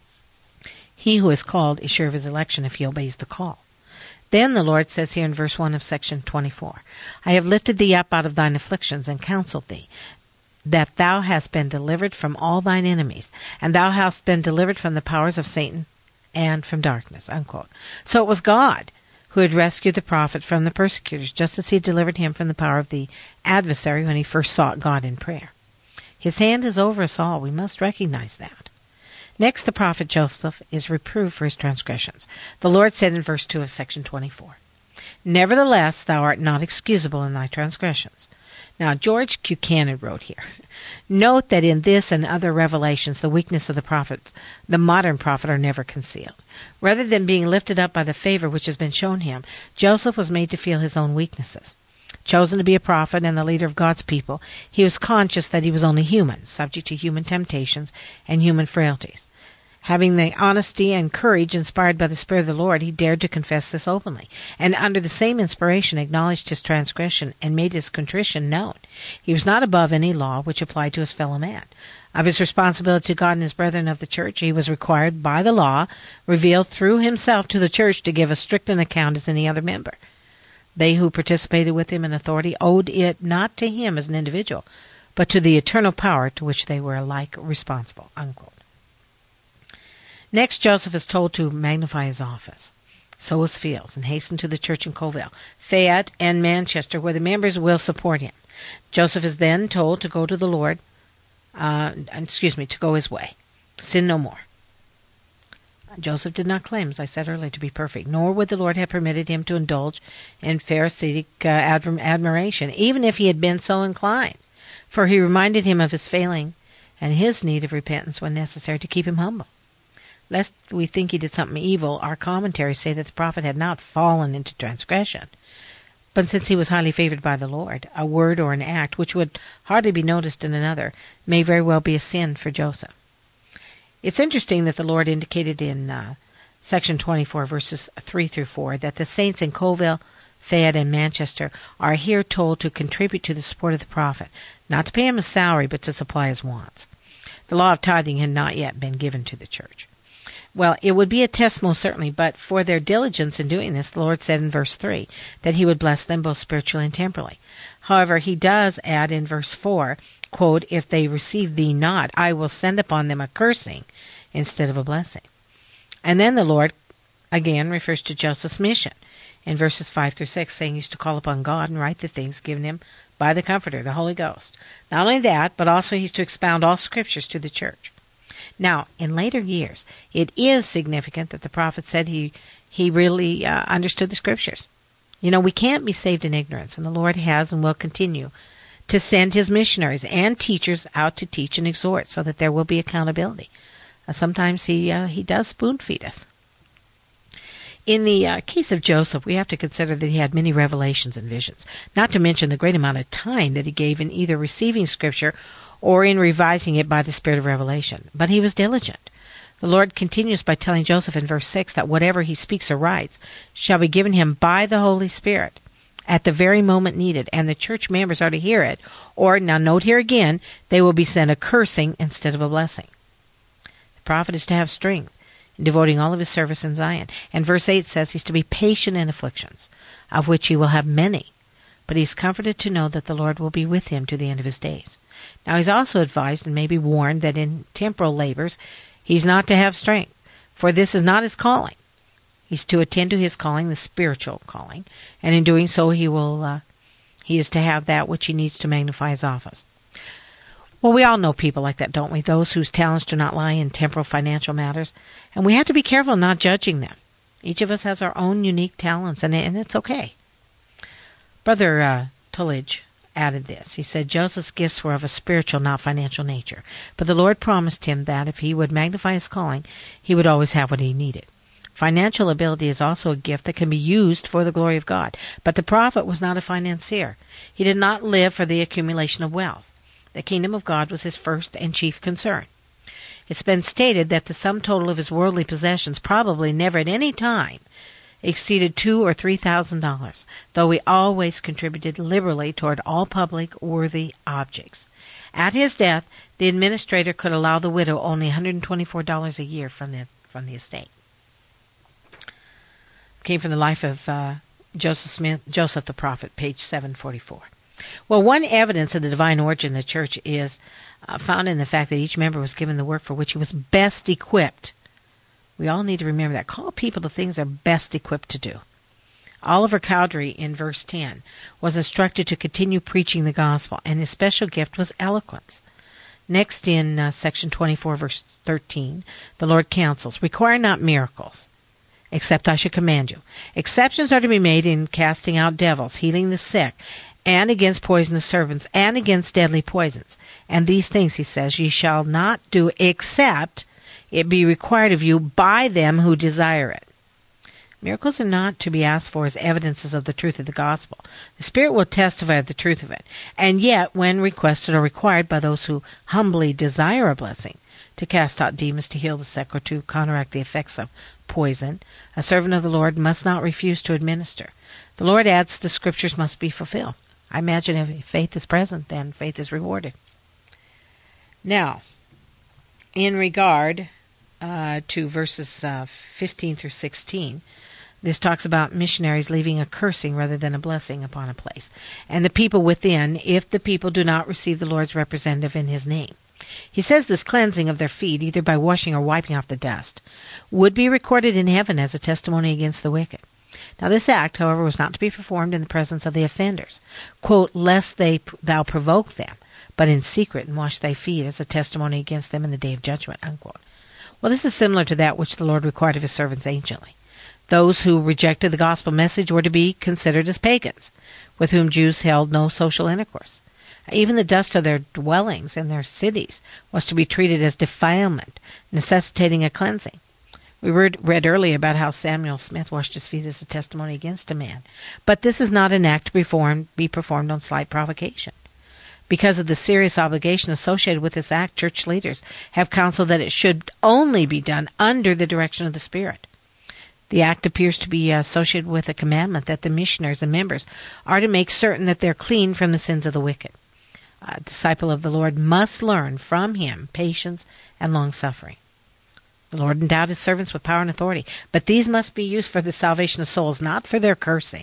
A: He who is called is sure of his election if he obeys the call. Then the Lord says here in verse 1 of section 24, "I have lifted thee up out of thine afflictions and counseled thee, that thou hast been delivered from all thine enemies, and thou hast been delivered from the powers of Satan and from darkness." Unquote. So it was God who had rescued the prophet from the persecutors, just as he had delivered him from the power of the adversary when he first sought God in prayer. His hand is over us all. We must recognize that. Next, the prophet Joseph is reproved for his transgressions. The Lord said in verse 2 of section 24, "Nevertheless, thou art not excusable in thy transgressions." Now, George Buchanan wrote here, "Note that in this and other revelations, the weakness of the modern prophet, are never concealed. Rather than being lifted up by the favor which has been shown him, Joseph was made to feel his own weaknesses. Chosen to be a prophet and the leader of God's people, he was conscious that he was only human, subject to human temptations and human frailties. Having the honesty and courage inspired by the Spirit of the Lord, he dared to confess this openly, and under the same inspiration acknowledged his transgression and made his contrition known. He was not above any law which applied to his fellow man. Of his responsibility to God and his brethren of the church, he was required by the law, revealed through himself to the church, to give as strict an account as any other member. They who participated with him in authority owed it not to him as an individual, but to the eternal power to which they were alike responsible." Unquote. Next, Joseph is told to magnify his office. So was Fields, and hasten to the church in Colville, Fayette, and Manchester, where the members will support him. Joseph is then told to go to the Lord, to go his way. Sin no more. Joseph did not claim, as I said earlier, to be perfect, nor would the Lord have permitted him to indulge in Pharisaic admiration, even if he had been so inclined, for he reminded him of his failing and his need of repentance when necessary to keep him humble. Lest we think he did something evil, our commentaries say that the prophet had not fallen into transgression. But since he was highly favored by the Lord, a word or an act which would hardly be noticed in another may very well be a sin for Joseph. It's interesting that the Lord indicated in section 24, verses 3 through 4, that the saints in Colville, Fayette, and Manchester are here told to contribute to the support of the prophet, not to pay him a salary, but to supply his wants. The law of tithing had not yet been given to the church. Well, it would be a test most certainly, but for their diligence in doing this, the Lord said in verse 3 that he would bless them both spiritually and temporally. However, he does add in verse 4, quote, "If they receive thee not, I will send upon them a cursing instead of a blessing." And then the Lord again refers to Joseph's mission in verses 5 through 6, saying he's to call upon God and write the things given him by the Comforter, the Holy Ghost. Not only that, but also he's to expound all scriptures to the church. Now, in later years, it is significant that the prophet said he really understood the scriptures. You know, we can't be saved in ignorance, and the Lord has and will continue to send his missionaries and teachers out to teach and exhort so that there will be accountability. Sometimes he does spoon feed us. In the case of Joseph, we have to consider that he had many revelations and visions, not to mention the great amount of time that he gave in either receiving scripture or in revising it by the Spirit of revelation. But he was diligent. The Lord continues by telling Joseph in verse 6 that whatever he speaks or writes shall be given him by the Holy Spirit at the very moment needed, and the church members are to hear it, or, now note here again, they will be sent a cursing instead of a blessing. prophet is to have strength, devoting all of his service in Zion. And verse 8 says he's to be patient in afflictions, of which he will have many. But he's comforted to know that the Lord will be with him to the end of his days. Now he's also advised and may be warned that in temporal labors he's not to have strength, for this is not his calling. He's to attend to his calling, the spiritual calling, and in doing so he is to have that which he needs to magnify his office. Well, we all know people like that, don't we? Those whose talents do not lie in temporal financial matters. And we have to be careful not judging them. Each of us has our own unique talents, and it's okay. Brother Tullidge added this. He said, Joseph's gifts were of a spiritual, not financial nature. But the Lord promised him that if he would magnify his calling, he would always have what he needed. Financial ability is also a gift that can be used for the glory of God. But the prophet was not a financier. He did not live for the accumulation of wealth. The kingdom of God was his first and chief concern. It's been stated that the sum total of his worldly possessions probably never at any time exceeded $2,000 or $3,000, though he always contributed liberally toward all public worthy objects. At his death, the administrator could allow the widow only $124 a year from the estate. Came from the life of Joseph the prophet, page 744. Well, one evidence of the divine origin of the church is found in the fact that each member was given the work for which he was best equipped. We all need to remember that. Call people to things they're best equipped to do. Oliver Cowdery, in verse 10, was instructed to continue preaching the gospel, and his special gift was eloquence. Next, in section 24, verse 13, the Lord counsels, require not miracles, except I should command you. Exceptions are to be made in casting out devils, healing the sick, and against poisonous servants, and against deadly poisons. And these things, he says, ye shall not do except it be required of you by them who desire it. Miracles are not to be asked for as evidences of the truth of the gospel. The Spirit will testify of the truth of it. And yet, when requested or required by those who humbly desire a blessing, to cast out demons, to heal the sick, or to counteract the effects of poison, a servant of the Lord must not refuse to administer. The Lord adds the scriptures must be fulfilled. I imagine if faith is present, then faith is rewarded. Now, in regard to verses 15 through 16, this talks about missionaries leaving a cursing rather than a blessing upon a place, and the people within, if the people do not receive the Lord's representative in his name. He says this cleansing of their feet, either by washing or wiping off the dust, would be recorded in heaven as a testimony against the wicked. Now this act, however, was not to be performed in the presence of the offenders, quote, lest thou provoke them, but in secret, and wash thy feet as a testimony against them in the day of judgment, unquote. Well, this is similar to that which the Lord required of his servants anciently. Those who rejected the gospel message were to be considered as pagans, with whom Jews held no social intercourse. Even the dust of their dwellings and their cities was to be treated as defilement, necessitating a cleansing. We read earlier about how Samuel Smith washed his feet as a testimony against a man. But this is not an act to be performed on slight provocation. Because of the serious obligation associated with this act, church leaders have counseled that it should only be done under the direction of the Spirit. The act appears to be associated with a commandment that the missionaries and members are to make certain that they're clean from the sins of the wicked. A disciple of the Lord must learn from him patience and long-suffering. The Lord endowed his servants with power and authority, but these must be used for the salvation of souls, not for their cursing.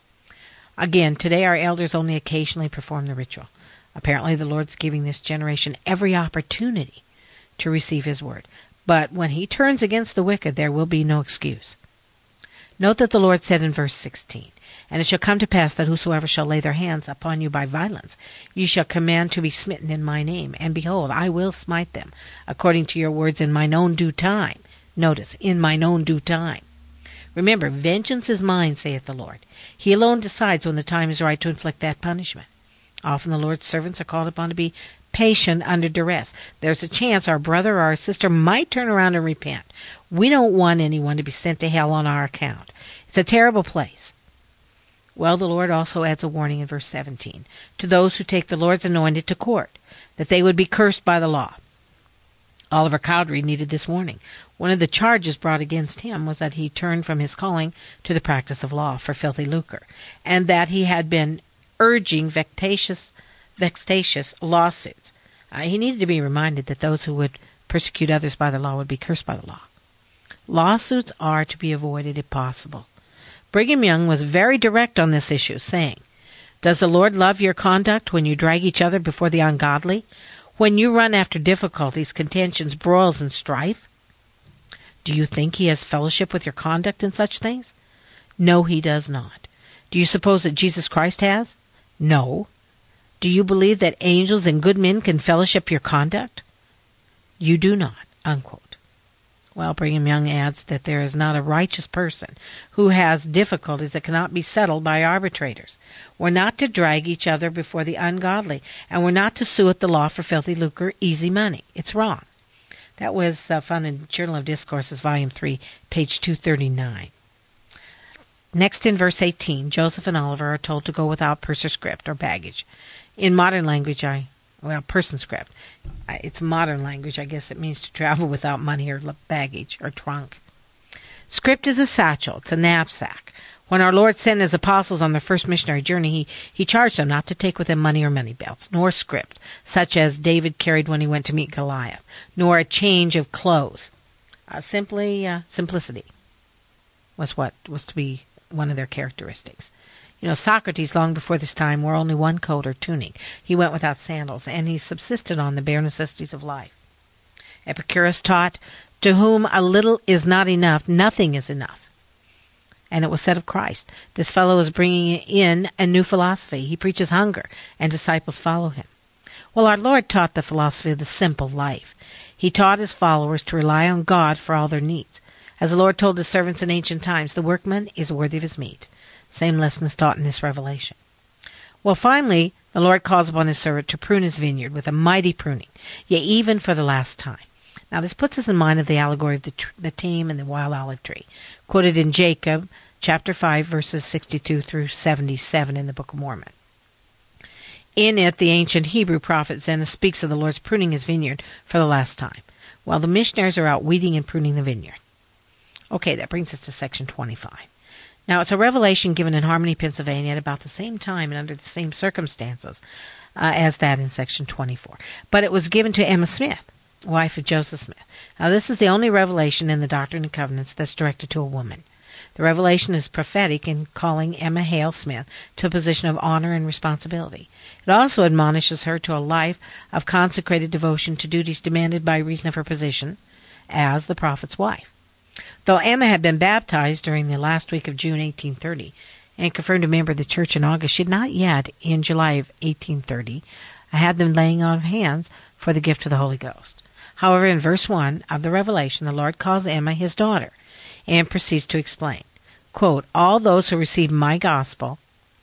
A: Again, today our elders only occasionally perform the ritual. Apparently the Lord's giving this generation every opportunity to receive his word. But when he turns against the wicked, there will be no excuse. Note that the Lord said in verse 16, and it shall come to pass that whosoever shall lay their hands upon you by violence, ye shall command to be smitten in my name. And behold, I will smite them, according to your words, in mine own due time. Notice, in mine own due time. Remember, vengeance is mine, saith the Lord. He alone decides when the time is right to inflict that punishment. Often the Lord's servants are called upon to be patient under duress. There's a chance our brother or our sister might turn around and repent. We don't want anyone to be sent to hell on our account. It's a terrible place. Well, the Lord also adds a warning in verse 17, to those who take the Lord's anointed to court, that they would be cursed by the law. Oliver Cowdery needed this warning. One of the charges brought against him was that he turned from his calling to the practice of law for filthy lucre, and that he had been urging vexatious lawsuits. He needed to be reminded that those who would persecute others by the law would be cursed by the law. Lawsuits are to be avoided if possible. Brigham Young was very direct on this issue, saying, "Does the Lord love your conduct when you drag each other before the ungodly? When you run after difficulties, contentions, broils, and strife? Do you think he has fellowship with your conduct in such things? No, he does not. Do you suppose that Jesus Christ has? No. Do you believe that angels and good men can fellowship your conduct? You do not." Unquote. Well, Brigham Young adds that there is not a righteous person who has difficulties that cannot be settled by arbitrators. We're not to drag each other before the ungodly, and we're not to sue at the law for filthy lucre, easy money. It's wrong. That was found in Journal of Discourses, Volume 3, page 239. Next, in verse 18, Joseph and Oliver are told to go without purse or script or baggage. In modern language, purse and script. It's modern language. I guess it means to travel without money or baggage or trunk. Script is a satchel. It's a knapsack. When our Lord sent his apostles on their first missionary journey, he charged them not to take with them money or money belts, nor script, such as David carried when he went to meet Goliath, nor a change of clothes. Simplicity was what was to be one of their characteristics. Socrates, long before this time, wore only one coat or tunic. He went without sandals, and he subsisted on the bare necessities of life. Epicurus taught, "To whom a little is not enough, nothing is enough." And it was said of Christ, "This fellow is bringing in a new philosophy. He preaches hunger, and disciples follow him." Well, our Lord taught the philosophy of the simple life. He taught his followers to rely on God for all their needs. As the Lord told his servants in ancient times, the workman is worthy of his meat. Same lesson is taught in this revelation. Well, finally, the Lord calls upon his servant to prune his vineyard with a mighty pruning, yea, even for the last time. Now, this puts us in mind of the allegory of the tame and the wild olive tree, quoted in Jacob, chapter 5, verses 62 through 77 in the Book of Mormon. In it, the ancient Hebrew prophet Zenos speaks of the Lord's pruning his vineyard for the last time, while the missionaries are out weeding and pruning the vineyard. Okay, that brings us to section 25. Now, it's a revelation given in Harmony, Pennsylvania at about the same time and under the same circumstances as that in section 24. But it was given to Emma Smith, wife of Joseph Smith. Now, this is the only revelation in the Doctrine and Covenants that's directed to a woman. The revelation is prophetic in calling Emma Hale Smith to a position of honor and responsibility. It also admonishes her to a life of consecrated devotion to duties demanded by reason of her position as the prophet's wife. Though Emma had been baptized during the last week of June 1830 and confirmed a member of the church in August, she had not yet, in July of 1830, had them laying on of hands for the gift of the Holy Ghost. However, in verse 1 of the Revelation, the Lord calls Emma his daughter and proceeds to explain, quote, "All those who receive my gospel,"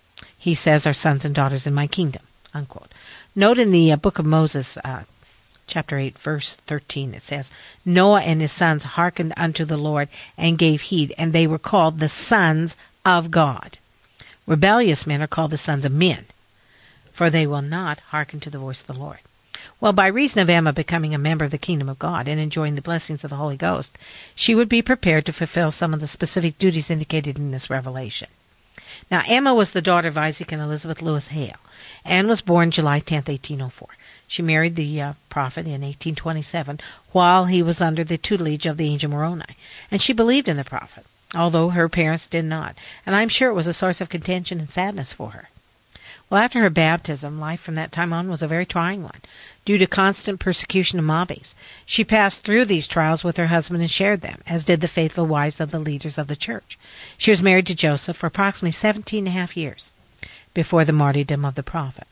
A: he says, "are sons and daughters in my kingdom," unquote. Note in the Book of Moses, chapter 8, verse 13, it says, "Noah and his sons hearkened unto the Lord and gave heed, and they were called the sons of God." Rebellious men are called the sons of men, for they will not hearken to the voice of the Lord. Well, by reason of Emma becoming a member of the kingdom of God and enjoying the blessings of the Holy Ghost, she would be prepared to fulfill some of the specific duties indicated in this revelation. Now, Emma was the daughter of Isaac and Elizabeth Lewis Hale, and was born July 10, 1804. She married the prophet in 1827 while he was under the tutelage of the angel Moroni, and she believed in the prophet, although her parents did not, and I'm sure it was a source of contention and sadness for her. Well, after her baptism, life from that time on was a very trying one, due to constant persecution of mobbings. She passed through these trials with her husband and shared them, as did the faithful wives of the leaders of the church. She was married to Joseph for approximately 17 and a half years before the martyrdom of the prophet.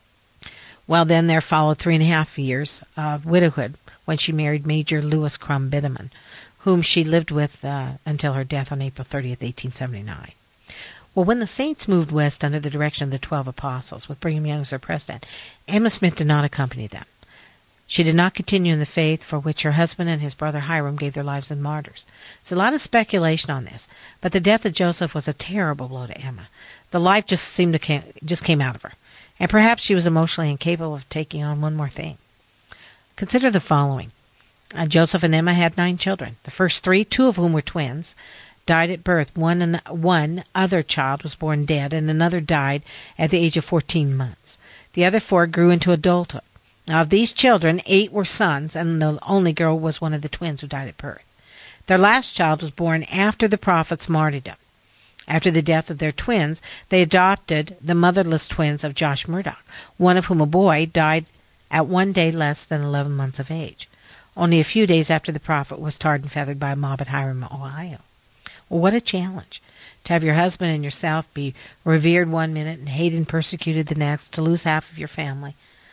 A: Well, then there followed 3.5 years of widowhood when she married Major Lewis Crum Bideman, whom she lived with until her death on April 30th, 1879. Well, when the saints moved west under the direction of the 12 apostles, with Brigham Young as their president, Emma Smith did not accompany them. She did not continue in the faith for which her husband and his brother Hiram gave their lives as martyrs. There's a lot of speculation on this, but the death of Joseph was a terrible blow to Emma. The life just came out of her, and perhaps she was emotionally incapable of taking on one more thing. Consider the following. Joseph and Emma had 9 children. The first 3, 2 of whom were twins, died at birth. One other child was born dead, and another died at the age of 14 months. The other 4 grew into adulthood. Now, of these children, 8 were sons, and the only girl was one of the twins who died at birth. Their last child was born after the prophet's martyrdom. After the death of their twins, they adopted the motherless twins of Josh Murdoch, one of whom, a boy, died at 1 day less than 11 months of age, only a few days after the prophet was tarred and feathered by a mob at Hiram, Ohio. Well, what a challenge, to have your husband and yourself be revered one minute and hated and persecuted the next, to lose half of your family.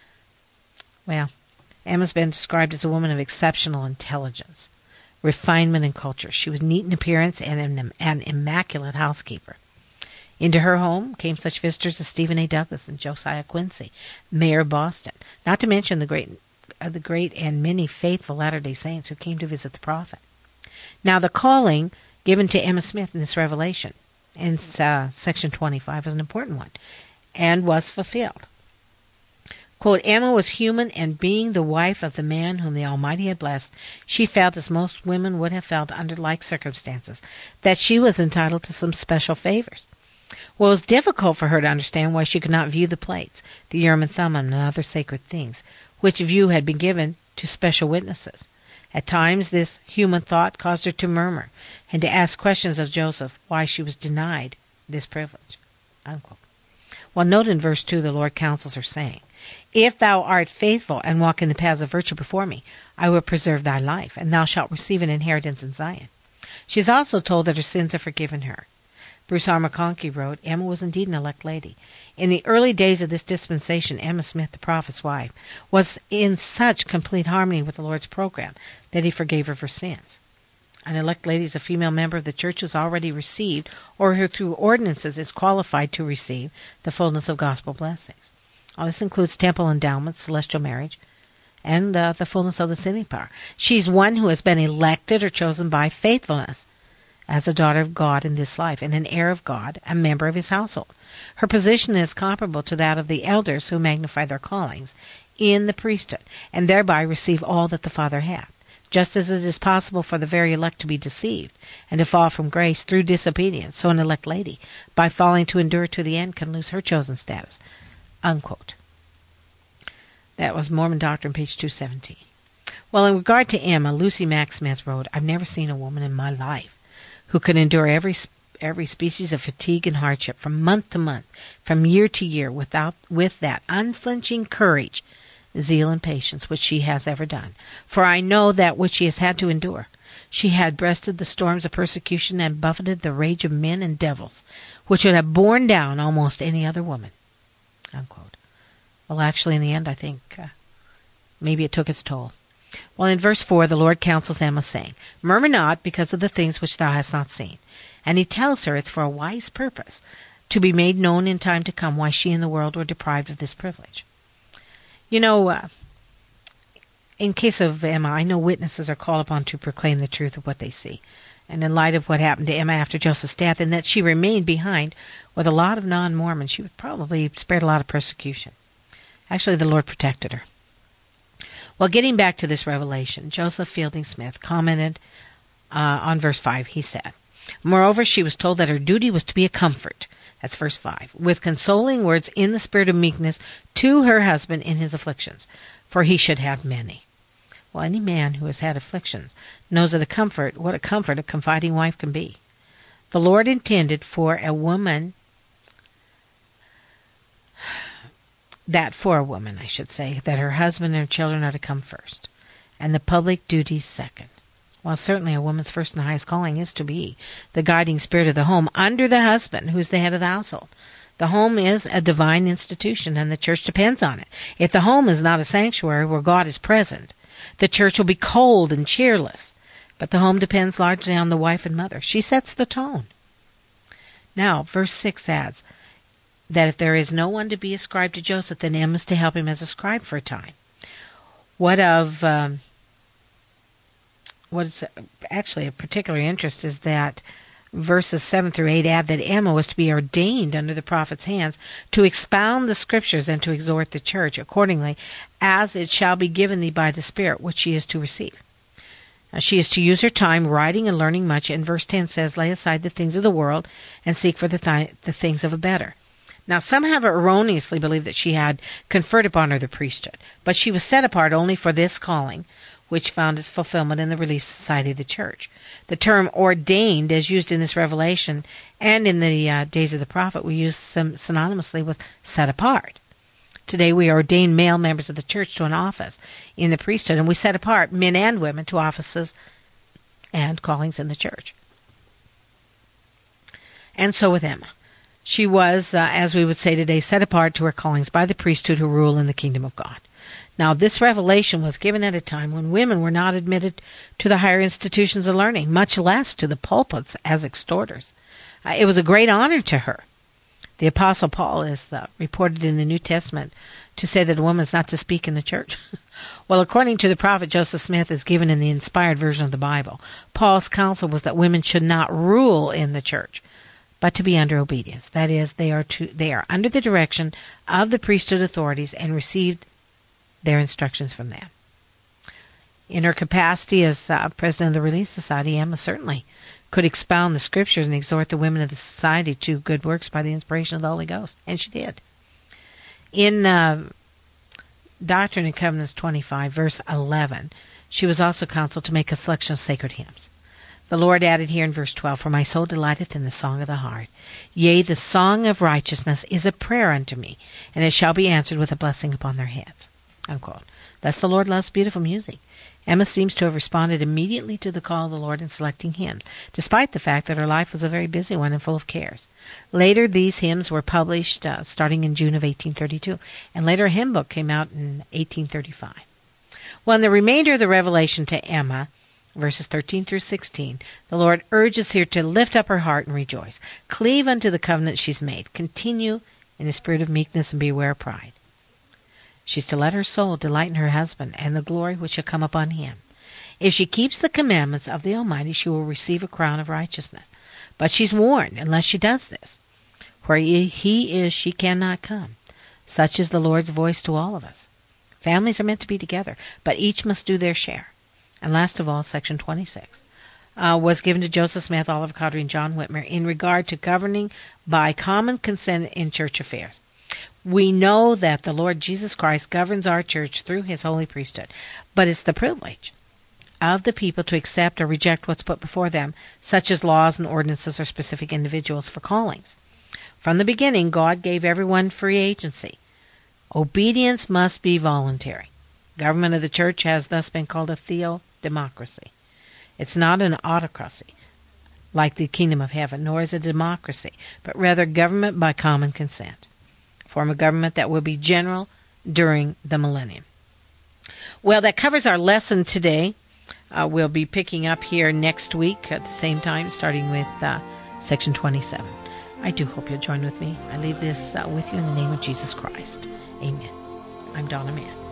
A: Well, Emma's been described as a woman of exceptional intelligence, refinement, and culture. She was neat in appearance and an immaculate housekeeper. Into her home came such visitors as Stephen A. Douglas and Josiah Quincy, mayor of Boston, not to mention the great and many faithful Latter-day Saints who came to visit the prophet. Now, the calling given to Emma Smith in this revelation, in section 25, was an important one, and was fulfilled. Quote, Emma was human, and being the wife of the man whom the Almighty had blessed, she felt, as most women would have felt under like circumstances, that she was entitled to some special favors. Well, it was difficult for her to understand why she could not view the plates, the Urim and Thummim, and other sacred things, which view had been given to special witnesses. At times this human thought caused her to murmur, and to ask questions of Joseph why she was denied this privilege. Unquote. Well, note in verse 2 the Lord counsels her, saying, If thou art faithful and walk in the paths of virtue before me, I will preserve thy life, and thou shalt receive an inheritance in Zion. She is also told that her sins are forgiven her. Bruce R. McConkie wrote, Emma was indeed an elect lady. In the early days of this dispensation, Emma Smith, the prophet's wife, was in such complete harmony with the Lord's program that he forgave her for sins. An elect lady is a female member of the church who has already received, or who through ordinances is qualified to receive, the fullness of gospel blessings. All this includes temple endowments, celestial marriage, and the fullness of the sinning power. She's one who has been elected or chosen by faithfulness as a daughter of God in this life, and an heir of God, a member of his household. Her position is comparable to that of the elders who magnify their callings in the priesthood, and thereby receive all that the Father hath. Just as it is possible for the very elect to be deceived, and to fall from grace through disobedience, so an elect lady, by falling to endure to the end, can lose her chosen status. Unquote. That was Mormon Doctrine, page 217. Well, in regard to Emma, Lucy Mack Smith wrote, I've never seen a woman in my life who could endure every species of fatigue and hardship from month to month, from year to year, with that unflinching courage, zeal, and patience which she has ever done. For I know that which she has had to endure. She had breasted the storms of persecution and buffeted the rage of men and devils, which would have borne down almost any other woman. Unquote. Well, actually, in the end, I think maybe it took its toll. Well, in verse 4, the Lord counsels Emma, saying, Murmur not because of the things which thou hast not seen. And he tells her it's for a wise purpose, to be made known in time to come why she and the world were deprived of this privilege. You know, in case of Emma, I know witnesses are called upon to proclaim the truth of what they see. And in light of what happened to Emma after Joseph's death, and that she remained behind with a lot of non-Mormons, she would probably spared a lot of persecution. Actually, the Lord protected her. Well, getting back to this revelation, Joseph Fielding Smith commented on verse 5. He said, Moreover, she was told that her duty was to be a comfort. That's verse 5. With consoling words in the spirit of meekness to her husband in his afflictions, for he should have many. Well, any man who has had afflictions knows that what a comfort a confiding wife can be. The Lord intended for a woman, that her husband and her children are to come first, and the public duties second. While certainly a woman's first and highest calling is to be the guiding spirit of the home under the husband, who is the head of the household. The home is a divine institution, and the church depends on it. If the home is not a sanctuary where God is present, the church will be cold and cheerless. But the home depends largely on the wife and mother. She sets the tone. Now, verse 6 adds that if there is no one to be ascribed to Joseph, then Emma is to help him as a scribe for a time. What is actually of particular interest is that verses 7 through 8 add that Emma was to be ordained under the prophet's hands to expound the scriptures and to exhort the church accordingly, as it shall be given thee by the Spirit, which she is to receive. Now, she is to use her time writing and learning much, and verse 10 says, Lay aside the things of the world and seek for the things of a better. Now, some have erroneously believed that she had conferred upon her the priesthood, but she was set apart only for this calling, which found its fulfillment in the Relief Society of the Church. The term ordained, as used in this revelation and in the days of the prophet, we use synonymously with set apart. Today we ordain male members of the church to an office in the priesthood, and we set apart men and women to offices and callings in the church. And so with Emma. She was, as we would say today, set apart to her callings by the priesthood who rule in the kingdom of God. Now, this revelation was given at a time when women were not admitted to the higher institutions of learning, much less to the pulpits as exhorters. It was a great honor to her. The Apostle Paul is reported in the New Testament to say that a woman is not to speak in the church. Well, according to the prophet Joseph Smith, as given in the inspired version of the Bible, Paul's counsel was that women should not rule in the church, but to be under obedience. That is, they are under the direction of the priesthood authorities and received their instructions from them. In her capacity as president of the Relief Society, Emma certainly could expound the scriptures and exhort the women of the society to good works by the inspiration of the Holy Ghost, and she did. In Doctrine and Covenants 25, verse 11, she was also counseled to make a selection of sacred hymns. The Lord added here in verse 12, "For my soul delighteth in the song of the heart. Yea, the song of righteousness is a prayer unto me, and it shall be answered with a blessing upon their heads." Unquote. Thus the Lord loves beautiful music. Emma seems to have responded immediately to the call of the Lord in selecting hymns, despite the fact that her life was a very busy one and full of cares. Later, these hymns were published starting in June of 1832, and later a hymn book came out in 1835. Well, in the remainder of the revelation to Emma, verses 13 through 16, the Lord urges her to lift up her heart and rejoice. Cleave unto the covenant she's made. Continue in a spirit of meekness and beware of pride. She's to let her soul delight in her husband and the glory which shall come upon him. If she keeps the commandments of the Almighty, she will receive a crown of righteousness. But she's warned, unless she does this, where he is, she cannot come. Such is the Lord's voice to all of us. Families are meant to be together, but each must do their share. And last of all, Section 26 was given to Joseph Smith, Oliver Cowdery, and John Whitmer in regard to governing by common consent in church affairs. We know that the Lord Jesus Christ governs our church through his holy priesthood, but it's the privilege of the people to accept or reject what's put before them, such as laws and ordinances or specific individuals for callings. From the beginning, God gave everyone free agency. Obedience must be voluntary. Government of the church has thus been called a theodemocracy. It's not an autocracy like the kingdom of heaven, nor is it a democracy, but rather government by common consent. Form of government that will be general during the millennium. Well, that covers our lesson today. We'll be picking up here next week at the same time, starting with Section 27. I do hope you'll join with me. I leave this with you in the name of Jesus Christ. Amen. I'm Donna Mance.